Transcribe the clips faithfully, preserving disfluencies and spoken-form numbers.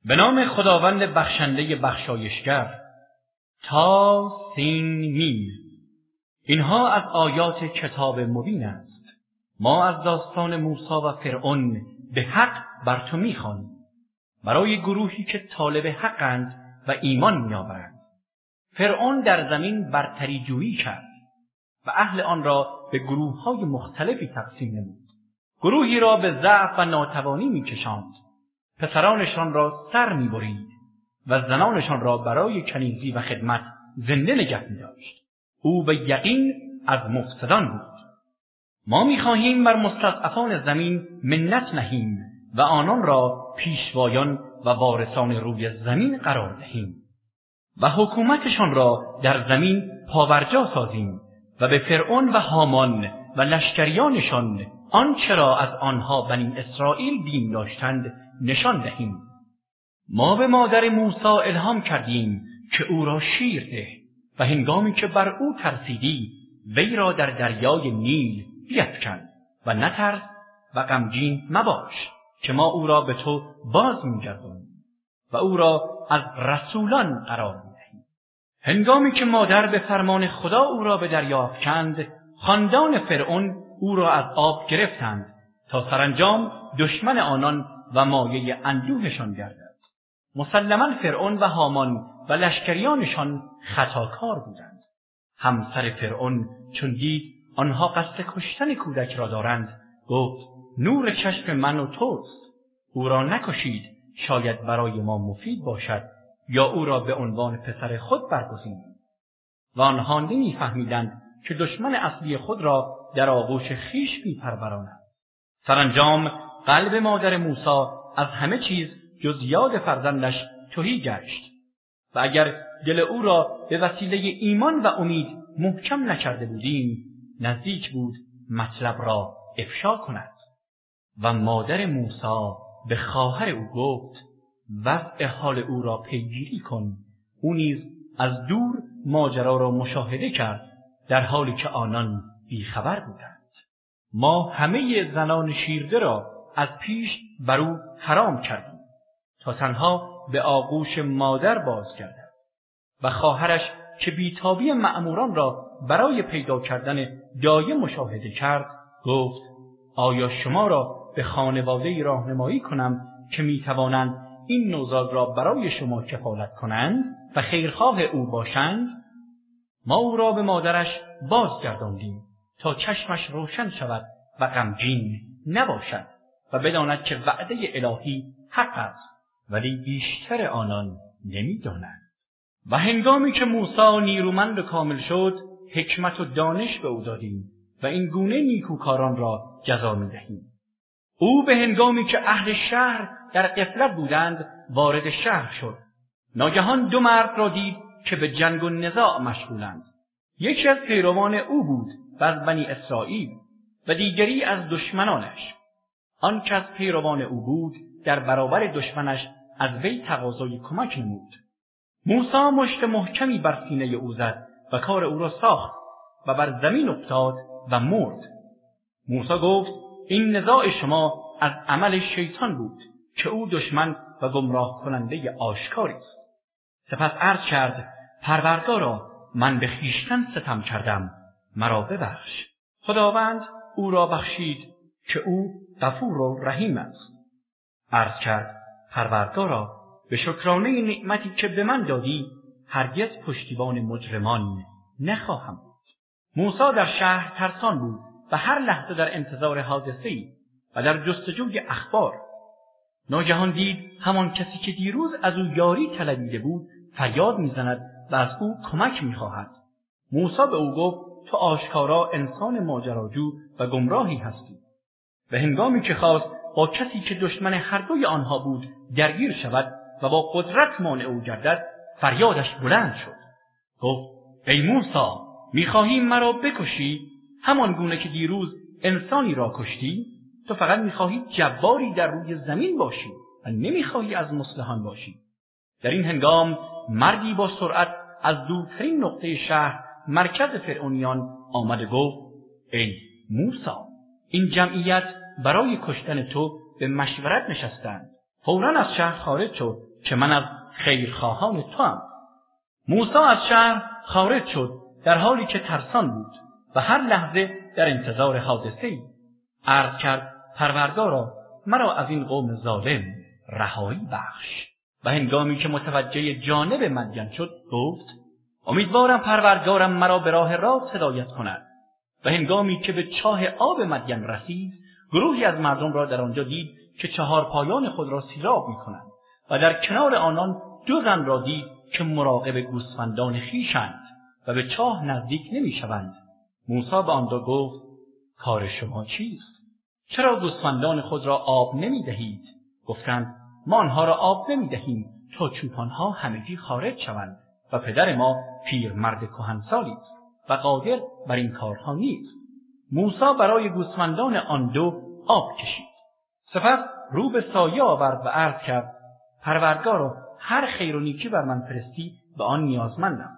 به نام خداوند بخشنده بخشایشگر. تا سین میم. اینها از آیات کتاب مبین است. ما از داستان موسی و فرعون به حق بر تو می‌خوانیم، برای گروهی که طالب حقند و ایمان می‌آورند. فرعون در زمین برتری جویی کرد و اهل آن را به گروه‌های مختلفی تقسیم نمود. گروهی را به ضعف و ناتوانی می‌کشاند، پسرانشان را سر می‌برید و زنانشان را برای کنیزی و خدمت زنده نگه می‌داشت. او به یقین از مفسدان بود. ما می‌خواهیم بر مستضعفان زمین منت نهیم و آنان را پیشوایان و وارثان روی زمین قرار دهیم و حکومتشان را در زمین پابرجا سازیم و به فرعون و هامان و لشکریانشان آنچه را از آنها بنی اسرائیل بیم داشتند نشان دهیم. ما به مادر موسی الهام کردیم که او را شیر ده و هنگامی که بر او ترسیدی وی را در دریای نیل بیفکن و نترس و غمگین مباش که ما او را به تو باز می‌گردانیم و او را از رسولان قرار می‌دهیم. هنگامی که مادر به فرمان خدا او را به دریا افکند، خاندان فرعون او را از آب گرفتند تا سرانجام دشمن آنان و مایه اندوهشان گردد. مسلماً فرعون و هامان و لشکریانشان خطاکار بودند. همسر فرعون چون دید آنها قصد کشتن کودک را دارند، گفت نور چشم من و توست، او را نکشید، شاید برای ما مفید باشد یا او را به عنوان پسر خود برگزینیم. و آنها نمی‌فهمیدند که دشمن اصلی خود را در آغوش خویش می‌پروراند. سرانجام قلب مادر موسی از همه چیز جز یاد فرزندش تهی گشت و اگر دل او را به وسیله ایمان و امید محکم نکرده بودیم، نزدیک بود مطلب را افشا کند. و مادر موسی به خواهر او گفت وضع حال او را پیگیری کن. او نیز از دور ماجرا را مشاهده کرد در حالی که آنان بیخبر بودند. ما همه زنان شیرده را از پیش بر او حرام کردیم تا تنها به آغوش مادر بازگردد. و خواهرش که بیتابی مأموران را برای پیدا کردن دایه مشاهده کرد گفت آیا شما را به خانواده‌ای راهنمایی کنم که میتوانند این نوزاد را برای شما کفالت کنند و خیرخواه او باشند؟ ما او را به مادرش بازگرداندیم تا چشمش روشن شود و غمگین نباشد و بداند که وعده الهی حق است، ولی بیشتر آنان نمی‌دانند. و هنگامی که موسی نیرومند و کامل شد، حکمت و دانش به او دادیم و این گونه نیکوکاران را جزا می‌دهیم. او به هنگامی که اهل شهر در غفلت بودند وارد شهر شد. ناگهان دو مرد را دید که به جنگ و نزاع مشغولند. یکی از پیروان او بود و از بنی اسرائیل و دیگری از دشمنانش. آن که از پیروان او بود در برابر دشمنش از وی تقاضای کمک نمود. موسی مشت محکمی بر سینه او زد و کار او را ساخت و بر زمین افتاد و مرد. موسی گفت این نزاع شما از عمل شیطان بود که او دشمن و گمراه کننده آشکاری است. سپس عرض کرد پروردگارا، من به خویشتن ستم کردم، مرا ببخش. خداوند او را بخشید که او غفور و رحیم است. عرض کرد پروردگارا، به شکرانه نعمتی که به من دادی هرگز پشتیبان مجرمان نخواهم بود. موسی در شهر ترسان بود و هر لحظه در انتظار حادثه‌ای و در جستجوی اخبار. ناگهان دید همان کسی که دیروز از او یاری طلبیده بود فریاد میزند و از او کمک میخواهد. موسی به او گفت تو آشکارا انسان ماجراجو و گمراهی هستی. و هنگامی که خواست با کسی که دشمن هر دوی آنها بود درگیر شود و با قدرت مانع او گردد، فریادش بلند شد. گفت ای موسی، میخواهی مرا بکشی همان گونه که دیروز انسانی را کشتی؟ تو فقط میخواهی جباری در روی زمین باشی و نمیخواهی از مصلحان باشی. در این هنگام مردی با سرعت از دورترین نقطه شهر مرکز فرعونیان آمد و گفت ای موسی، این جمعیت برای کشتن تو به مشورت نشستند. فوراً از شهر خارج شد که من از خیرخواهان توام. موسی از شهر خارج شد در حالی که ترسان بود و هر لحظه در انتظار حادثه‌ای. عرض کرد پروردگارا مرا از این قوم ظالم رهایی بخش. و هنگامی که متوجه جانب مدین شد گفت امیدوارم پروردگارم مرا به راه راست هدایت کند. و هنگامی که به چاه آب مدین رسید گروهی از مردم را در آنجا دید که چهار پایان خود را سیراب می‌کنند و در کنار آنان دو زن را دید که مراقب گوسفندان خویشند و به چاه نزدیک نمی‌شوند. موسی به آن دو گفت کار شما چیست؟ چرا گوسفندان خود را آب نمی‌دهید؟ گفتند ما آنها را آب نمی‌دهیم تا چوپان‌ها همگی خارج شوند و پدر ما پیرمرد کهنسالی است و قادر بر این کارها نیست. موسی برای گوسفندان آن دو آب کشید. سپس رو به سایه آورد و عرض کرد پروردگارا هر خیر و نیکی بر من فرستی به آن نیازمندم.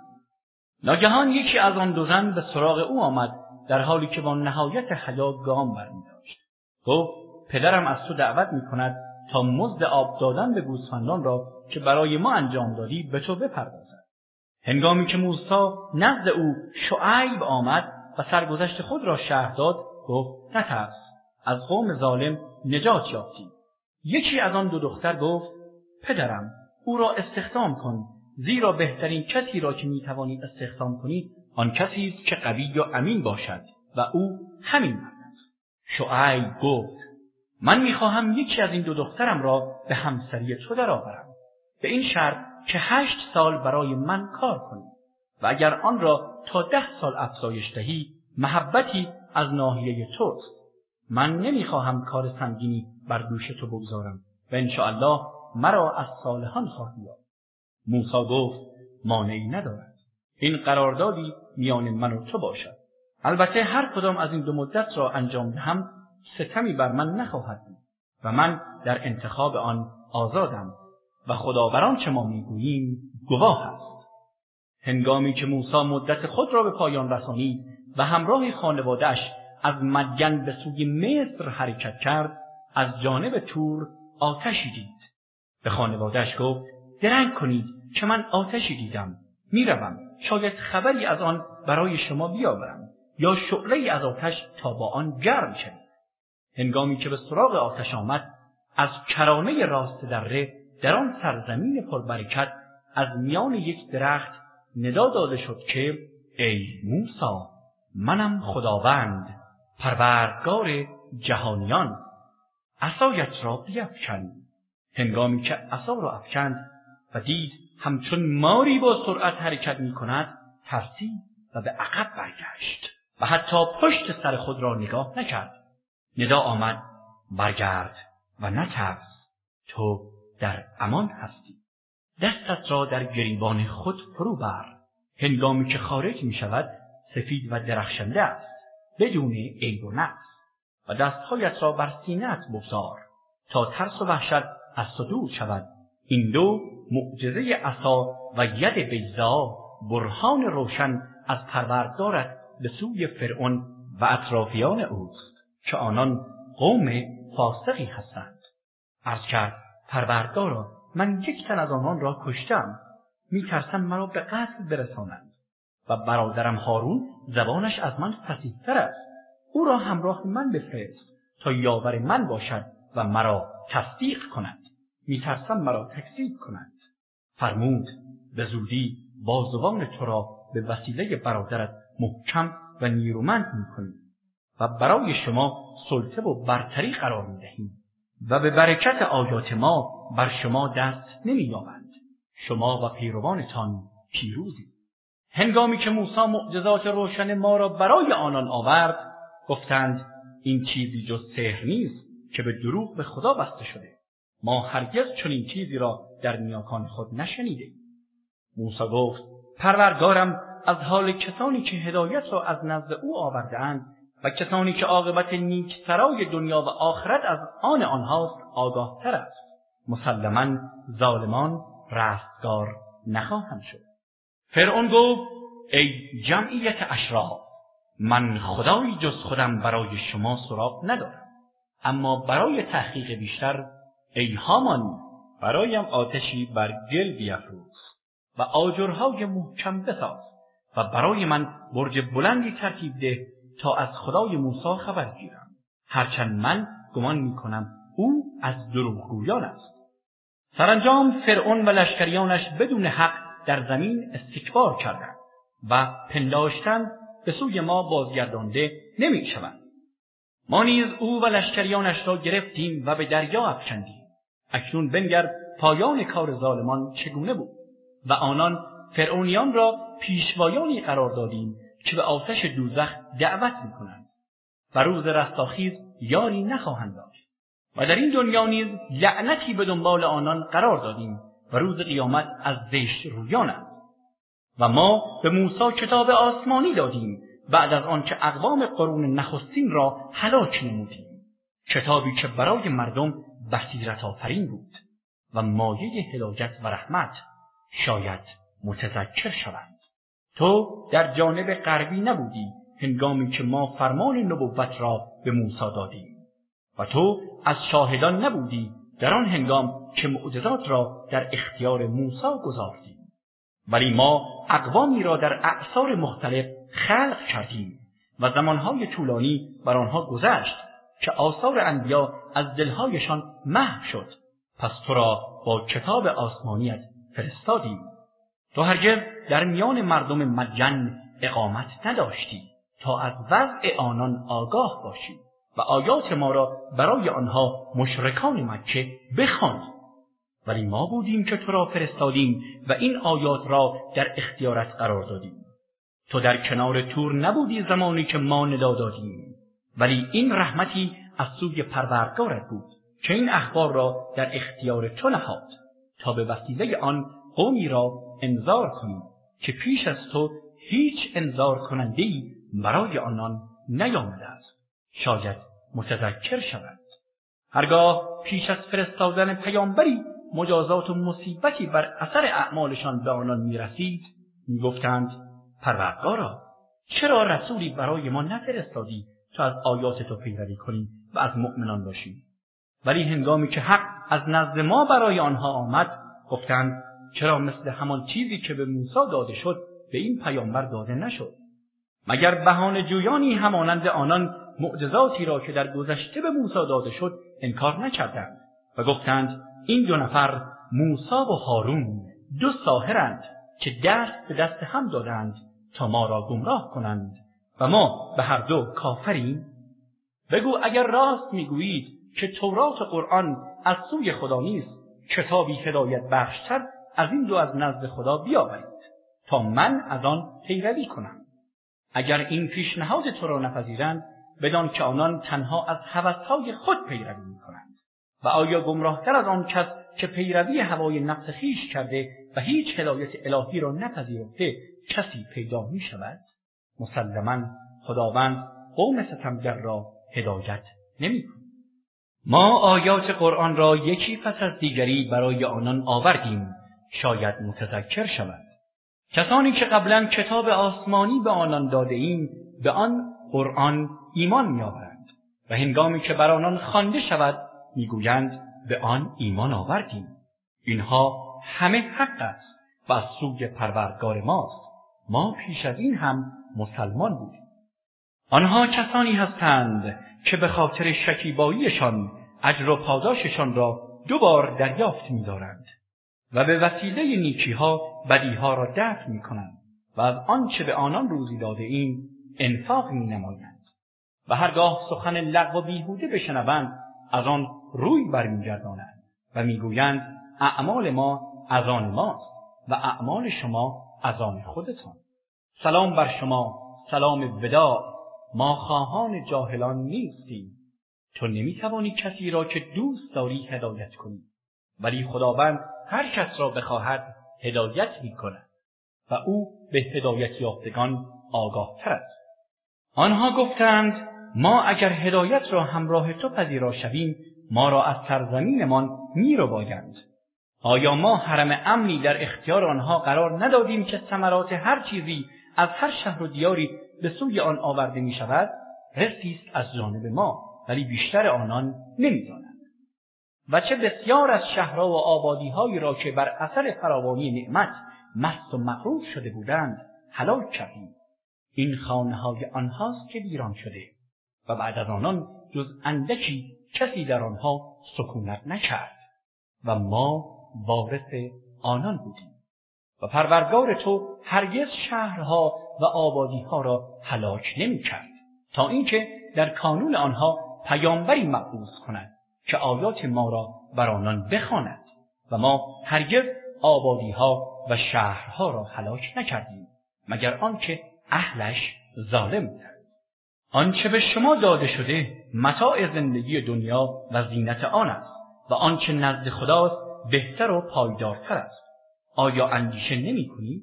ناگهان یکی از آن دو زن به سراغ او آمد در حالی که با نهایت حیا گام برمی‌داشت. گفت پدرم از تو دعوت می‌کند تا مزد آب دادن به گوسفندان را که برای ما انجام دادی به تو بپردازد. هنگامی که موسی نزد او شعیب آمد و سرگذشت خود را شرح داد گفت نترس، از قوم ظالم نجات یافتی. یکی از آن دو دختر گفت پدرم او را استخدام کن، زیرا بهترین کسی را که میتوانی استخدام کنی آن کسی است که قوی و امین باشد و او همین مرد است. شعیب گفت من میخواهم یکی از این دو دخترم را به همسری تو درآورم به این شرط که هشت سال برای من کار کنی و اگر آن را تا ده سال افزایش دهی محبتی از ناحیه توست. من نمیخواهم کار سنگینی بر دوش تو بگذارم و انشاءالله مرا از صالحان خواهی یافت. موسی گفت مانعی ندارد، این قراردادی میان من و تو باشد. البته هر کدام از این دو مدت را انجام دهم ستمی بر من نخواهد بود و من در انتخاب آن آزادم و خدا بر آنچه ما میگوییم گواه است. هنگامی که موسی مدت خود را به پایان رسانید و همراه خانواده‌اش از مدین به سوی مصر حرکت کرد از جانب تور آتشی دید. به خانواده‌اش گفت درنگ کنید که من آتشی دیدم، میروم شاید خبری از آن برای شما بیاورم یا شعله‌ای از آتش تا با آن گرم شوید. هنگامی که به سراغ آتش آمد از کرانه راست دره در آن سرزمین پربرکت از میان یک درخت ندا داده شد که ای موسی منم خداوند پروردگار جهانیان، عصایت را بیفکن. هنگامی که عصا را افکند و دید همچون ماری با سرعت حرکت می کند ترسید و به عقب برگشت و حتی پشت سر خود را نگاه نکرد. ندا آمد برگرد و نترس، تو در امان هستی. دستت را در گریبان خود فرو بر. هنگامی که خارج می شود سفید و درخشنده است بدون عیب و نقص و دستهایت را بر سینه‌ات بگذار تا ترس و وحشت از تو دور شود. این دو معجزه عصا و ید بیضا برهان روشن از پروردگارت به سوی فرعون و اطرافیان اوست که آنان قوم فاسقی هستند. عرض کرد پروردگارا من یک تن از آنان را کشتم، میترسم مرا به قتل برسانند و برادرم هارون زبانش از من فصیح‌تر است، او را همراه من بفرست تا یاور من باشد و مرا تصدیق کند، میترسم مرا تکذیب کنند. فرمود به زودی بازوان تو را به وسیله برادرت محکم و نیرومند میکنیم و برای شما سلطه و برتری قرار میدهیم و به برکت آیات ما بر شما دست نمی‌یابند. شما و پیروانتان پیروزید. هنگامی که موسی معجزات روشن ما را برای آنان آورد گفتند این چیزی جز سحر نیست که به دروغ به خدا بسته شده. ما هرگز چنین چیزی را در نیاکان خود نشنیدیم. موسی گفت پروردگارم از حال کسانی که هدایت را از نزد او آورده‌اند و کسانی که عاقبت نیک سرای دنیا و آخرت از آن آنهاست آگاه تر است. مسلماً ظالمان رستگار نخواهند شد. فرعون گفت ای جمعیت اشراف، من خدایی جز خودم برای شما سراغ ندارم، اما برای تحقیق بیشتر ای هامان برایم آتشی بر گل بیفروز و آجرهای محکم بساز و برای من برج بلندی ترتیب ده تا از خدای موسی خبر گیرم، هرچند من گمان میکنم او از دروغگویان است. سرانجام فرعون و لشکریانش بدون حق در زمین استکبار کردند و پنداشتند به سوی ما بازگردانده نمیشوند. ما نیز او و لشکریانش را گرفتیم و به دریا افکندیم. اکنون بنگر پایان کار ظالمان چگونه بود و آنان فرعونیان را پیشوایانی قرار دادیم که به آتش دوزخ دعوت میکنند و روز رستاخیز یاری نخواهند داشت و در این دنیا نیز لعنتی به دنبال آنان قرار دادیم و روز قیامت از زشت رویانند. و ما به موسی کتاب آسمانی دادیم بعد از آنکه اقوام قرون نخستین را هلاک نمودیم، کتابی که برای مردم بصیرت آفرین بود و مایه هدایت و رحمت، شاید متذکر شوند. تو در جانب غربی نبودی هنگامی که ما فرمان نبوت را به موسی دادیم و تو از شاهدان نبودی در آن هنگام که معجزات را در اختیار موسی گذاشتیم. ولی ما اقوامی را در اعصار مختلف خلق کردیم و زمانهای طولانی بر آنها گذشت که آثار انبیا از دلهایشان محو شد. پس تو را با کتاب آسمانیت فرستادیم. تو هرگز در میان مردم مدین اقامت نداشتی تا از وضع آنان آگاه باشی و آیات ما را برای آنها مشرکان مکه بخوانی. ولی ما بودیم که تو را فرستادیم و این آیات را در اختیارت قرار دادیم. تو در کنار تور نبودی زمانی که ما ندا دادیم، ولی این رحمتی از سوی پروردگارت بود که این اخبار را در اختیار تو نهاد تا به وسیله آن قومی را انذار کنی که پیش از تو هیچ انذار کننده‌ای برای آنان نیامده است، شاید متذکر شوند. هرگاه پیش از فرستادن پیامبری مجازات و مصیبتی بر اثر اعمالشان به آنان میرسید، میگفتند پروردگارا، چرا رسولی برای ما نفرستادی تا از آیات تو پیروی کنیم و از مؤمنان باشیم؟ ولی هنگامی که حق از نزد ما برای آنها آمد، گفتند چرا مثل همان چیزی که به موسی داده شد به این پیامبر داده نشد؟ مگر بهانه جویانی همانند آنان معجزاتی را که در گذشته به موسی داده شد انکار نکردند و گفتند این دو نفر موسی و هارون دو ساحرند که دست به دست هم دادند تا ما را گمراه کنند و ما به هر دو کافریم؟ بگو اگر راست میگویید که تورات و قرآن از سوی خدا نیست، کتابی هدایت بخشتر از این دو از نزد خدا بیاورید تا من از آن پیروی کنم. اگر این پیشنهاد تو را نپذیرند، بدان که آنان تنها از هوس‌های خود پیروی می‌کنند. و آیا گمراهتر از آن کس که پیروی هوای نفس خویش کرده و هیچ هدایت الهی را نپذیرفته کسی پیدا می‌شود؟ مسلماً خداوند قوم ستمگر را هدایت نمی‌کند. ما آیات قرآن را یکی پس از دیگری برای آنان آوردیم، شاید متذکر شود. کسانی که قبلا کتاب آسمانی به آنان داده ایم به آن قرآن ایمان می‌آورند و هنگامی که بر آنان خوانده شود میگویند به آن ایمان آوردیم. اینها همه حق است و از سوی پروردگار ماست. ما پیش از این هم مسلمان بودیم. آنها کسانی هستند که به خاطر شکیباییشان اجر و پاداششان را دو بار دریافت می‌دارند و به وسیله نیکی‌ها بدیها را دفع می‌کنند و از آنچه به آنان روزی داده ایم انفاق می‌نمایند و هرگاه سخن لغو و بیهوده بشنوند از آن روی برمیگردانند و میگویند اعمال ما از آن ماست و اعمال شما از آن خودتان. سلام بر شما، سلام وداع، ما خواهان جاهلان نیستیم. تو نمیتوانی کسی را که دوست داری هدایت کنی، ولی خداوند هر کس را بخواهد هدایت میکند و او به هدایت یافتگان آگاه تر است. آنها گفتند ما اگر هدایت را همراه تو پذیرا شویم ما را از سرزمینمان میربایند. آیا ما حرم امنی در اختیار آنها قرار ندادیم که ثمرات هر چیزی از هر شهر و دیاری به سوی آن آورده می شود؟ رزقی است از جانب ما، ولی بیشتر آنان نمی‌دانند. و چه بسیار از شهرها و آبادی‌هایی را که بر اثر فراوانی نعمت مست و مغرور شده بودند هلاک کردیم. این خانه‌های آنهاست که ویران شده و بعد از آنان جز اندکی کسی در آنها سکونت نکرد و ما وارث آنان بودیم. و پروردگار تو هرگز شهرها و آبادی‌ها را هلاک نمی‌کرد تا اینکه در کانون آنها پیامبری مبعوث کند که آیات ما را بر آنان بخواند و ما هرگز آبادی‌ها و شهرها را هلاک نکردیم مگر آنکه اهلش ظالم بودند. آنچه به شما داده شده متاع زندگی دنیا و زینت آن است و آنچه نزد خداست بهتر و پایدارتر است. آیا اندیشه نمی کنید؟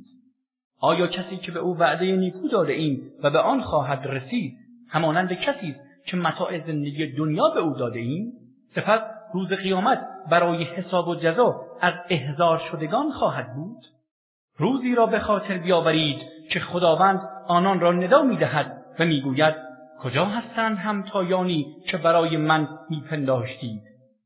آیا کسی که به او وعده نیکو داده ایم و به آن خواهد رسید همانند کسی است که متاع زندگی دنیا به او داده ایم؟ سپس روز قیامت برای حساب و جزا از احضار شدگان خواهد بود؟ روزی را به خاطر بیاورید که خداوند آنان را ندا می‌دهد و می‌گوید کجا هستند همتایانی که برای من می‌پنداشتید؟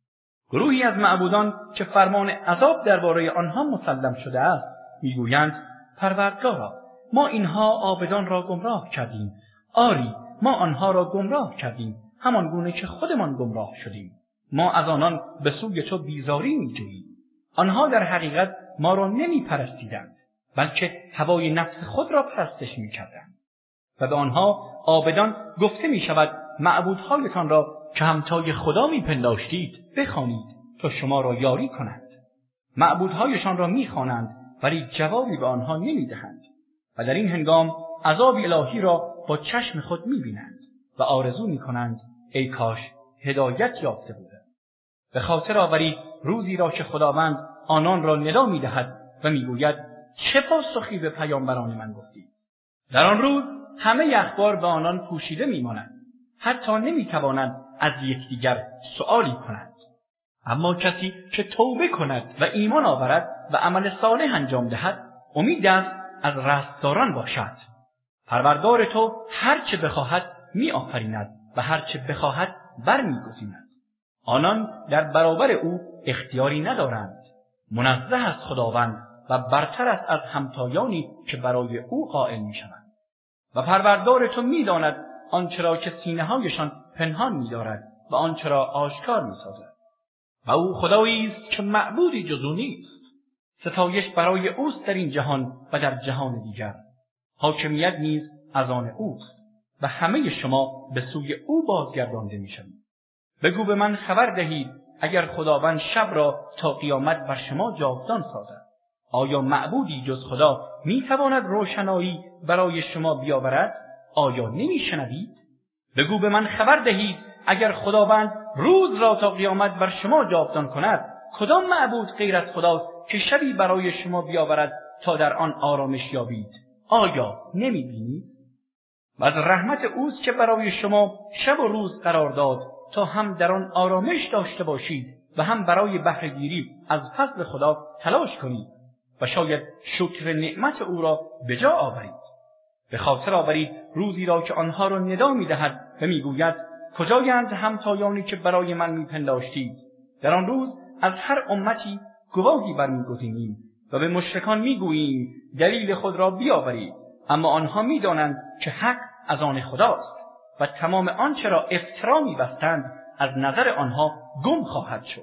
گروهی از معبودان که فرمان عذاب درباره آنها مسلم شده است می‌گویند پروردگارا ما اینها عابدان را گمراه کردیم. آری ما آنها را گمراه کردیم همان گونه که خودمان گمراه شدیم. ما از آنان به سوی تو بیزاری می‌جوییم. آنها در حقیقت ما را نمی‌پرستیدند بلکه هوای نفس خود را پرستش می‌کردند. و به آنها عابدان گفته می‌شود معبودهایتان را که همتای خدا می‌پنداشتید بخوانید تا شما را یاری کنند. معبودهایشان را می‌خوانند ولی جوابی به آنها نمی‌دهند و در این هنگام عذاب الهی را با چشم خود می‌بینند و آرزو می‌کنند ای کاش هدایت یافته بودند. به خاطر آورید روزی را که خداوند آنان را ندا می‌دهد و می‌گوید چه پاسخی به پیامبران من گفتید؟ در آن روز همه اخبار به آنان پوشیده می‌مانند، حتی نمی‌توانند از یکدیگر سؤالی کنند. اما کسی که توبه کند و ایمان آورد و عمل صالح انجام دهد امید است از رستگاران باشد. پروردگار تو هر چه بخواهد می‌آفریند و هر چه بخواهد برمی‌گزیند. آنان در برابر او اختیاری ندارند. منزه است خداوند و برتر است از همتایانی که برای او قائل می‌شوند. و پروردگار تو می‌داند آنچه را که سینه‌هایشان پنهان می‌دارد و آنچه را آشکار می‌سازد. و او خدایی است که معبودی جز او نیست. ستایش برای اوست در این جهان و در جهان دیگر. حاکمیت نیز از آن اوست و همه شما به سوی او بازگردانده می‌شوید. بگو به من خبر دهید اگر خداوند شب را تا قیامت بر شما جاودان سازد، آیا معبودی جز خدا می‌تواند روشنایی برای شما بیاورد؟ آیا نمی‌شنوید؟ بگو به من خبر دهید اگر خداوند روز را تا قیامت بر شما جاودان کند، کدام معبود غیر از خداست که شبی برای شما بیاورد تا در آن آرامش یابید؟ آیا نمی‌بینید؟ و از رحمت اوست که برای شما شب و روز قرار داد تا هم در آن آرامش داشته باشید و هم برای بهره‌گیری از فضل خدا تلاش کنید و شاید شکر نعمت او را به جا آورید. به خاطر آورید روزی را که آنها را ندا می‌دهد و می‌گوید کجایند همتایانی که برای من می‌پنداشتید؟ در آن روز از هر امتی گواهی برمی‌گزینیم و به مشرکان می‌گوییم دلیل خود را بیاورید، اما آنها می‌دانند که حق از آن خداست و تمام آنچه را افترا می‌بستند از نظر آنها گم خواهد شد.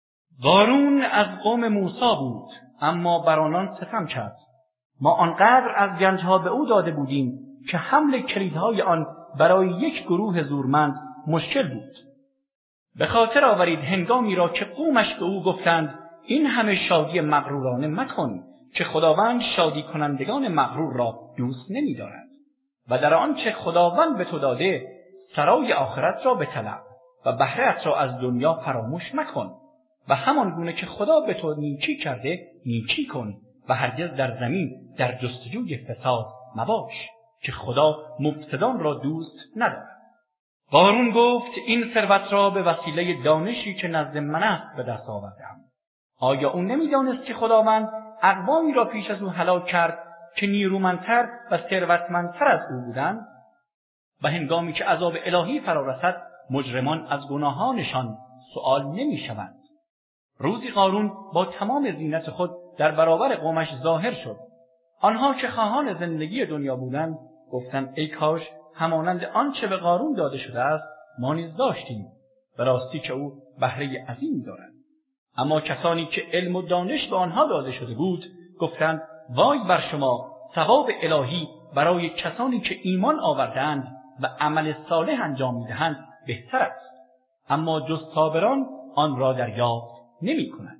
قارون از قوم موسی بود اما بر آنان ستم کرد. ما آنقدر از گنجها به او داده بودیم که حمل کلیدهای آن برای یک گروه زورمند مشکل بود. به خاطر آورید هنگامی را که قومش به او گفتند این همه شادی مغرورانه مکن که خداوند شادی کنندگان مغرور را دوست نمی دارد. و در آنچه خداوند به تو داده سرای آخرت را بطلب و بهره‌ات را از دنیا فراموش مکن و همان گونه که خدا به تو نیکی کرده نیکی کن و هرگز در زمین در جستجوی فساد مباش که خدا مفسدان را دوست ندارد. قارون گفت این ثروت را به وسیله دانشی که نزد من است به دست آوردم. آیا او نمی‌دانست که خداوند اقوامی را پیش از او هلاک کرد که نیرومندتر و ثروتمندتر از او بودند؟ و هنگامی که عذاب الهی فرا رسد مجرمان از گناهانشان سؤال نمی‌شوند روزی قارون با تمام زینت خود در برابر قومش ظاهر شد. آنها که خواهان زندگی دنیا بودند گفتند ای کاش همانند آنچه به قارون داده شده است ما نیز داشتیم. به راستی که او بهره عظیمی دارد. اما کسانی که علم و دانش به آنها داده شده بود گفتند وای بر شما، ثواب الهی برای کسانی که ایمان آوردند و عمل صالح انجام می‌دهند بهتر است، اما جز صابران آن را دریافت نمی‌کنند.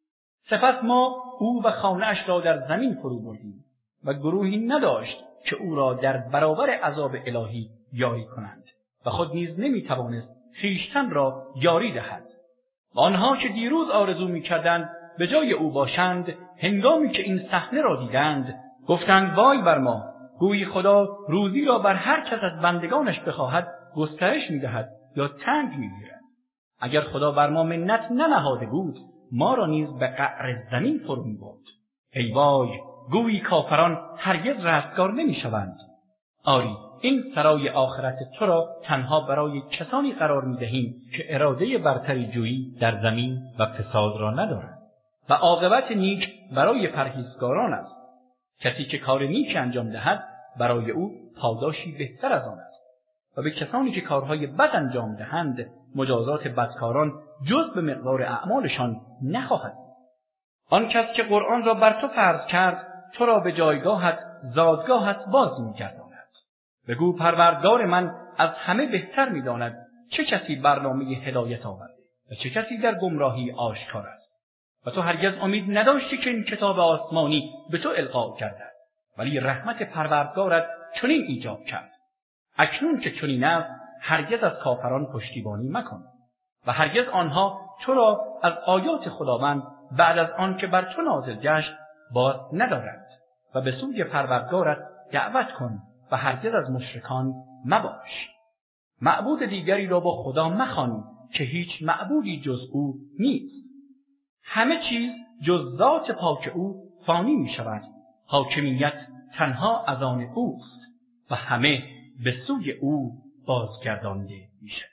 سپس ما او و خانه‌اش را در زمین فرو بردیم و گروهی نداشت که او را در برابر عذاب الهی یاری کنند و خود نیز نمی‌توانست خویشتن را یاری دهد. و آنها که دیروز آرزو می‌کردند به جای او باشند، هنگامی که این صحنه را دیدند گفتند وای بر ما، گویی خدا روزی را بر هر کس از بندگانش بخواهد گسترش می‌دهد یا تنگ می‌گیرد. اگر خدا بر ما منت ننهاده بود ما را نیز به قعر زمین فرو می‌برد. ای وای، گویی کافران هرگز رستگار نمی‌شوند. آری، این سرای آخرت تو را تنها برای کسانی قرار می‌دهیم که اراده برتری جویی در زمین و فساد را ندارند و عاقبت نیک برای پرهیزگاران است. کسی که کار نیک انجام دهد برای او پاداشی بهتر از آن است و به کسانی که کارهای بد انجام دهند مجازات بدکاران جز به مقدار اعمالشان نخواهد. آن کس که قرآن را بر تو فرض کرد تو را به جایگاهت زادگاهت باز می‌گرداند. بگو پروردگار من از همه بهتر می‌داند چه کسی برنامه هدایت آورده و چه کسی در گمراهی آشکار است. و تو هرگز امید نداشتی که این کتاب آسمانی به تو القا کرده، ولی رحمت پروردگارت چنین ایجاب کرد. اکنون که چنین است هرگز از کافران پشتیبانی مکن و هرگز آنها تو را از آیات خداوند بعد از آن که بر تو نازل گشت باز ندارند و به سوی پروردگارت دعوت کن و هرگز از مشرکان مباش. معبود دیگری را با خدا مخوان که هیچ معبودی جز او نیست. همه چیز جز ذات پاک او فانی می شود. حاکمیت تنها از آن اوست و همه به سوی او بازگردانده می شود.